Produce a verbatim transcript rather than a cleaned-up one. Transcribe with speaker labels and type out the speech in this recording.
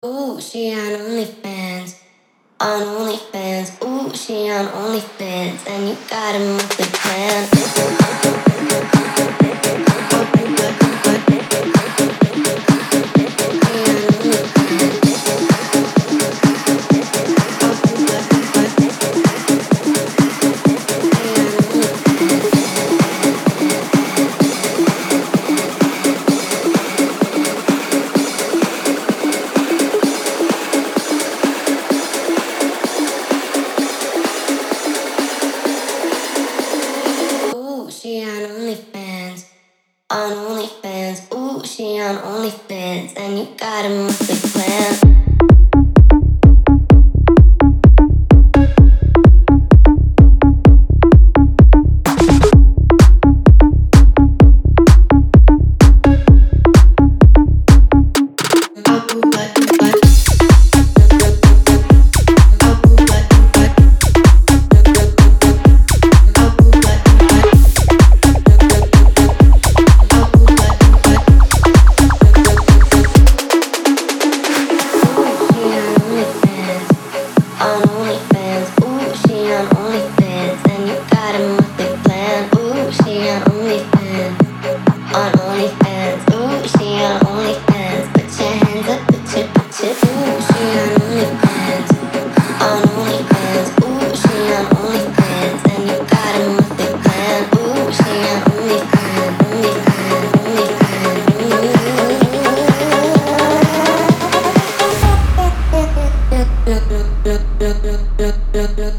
Speaker 1: Ooh, she on OnlyFans, on OnlyFans. Ooh, she on OnlyFans, and you got a monthly plan. Ooh, she on OnlyFans, on OnlyFans. Ooh, she on OnlyFans, and you got a monthly plan. On OnlyFans, ooh, she on OnlyFans, and you got a monthly plan. Ooh, she on OnlyFans, on OnlyFans, ooh, she on OnlyFans. Put your hands up, put your, put your, ooh, she on OnlyFans, on OnlyFans, ooh, she on OnlyFans, and you got a monthly plan. Ooh, she on OnlyFans, OnlyFans, OnlyFans, ooh.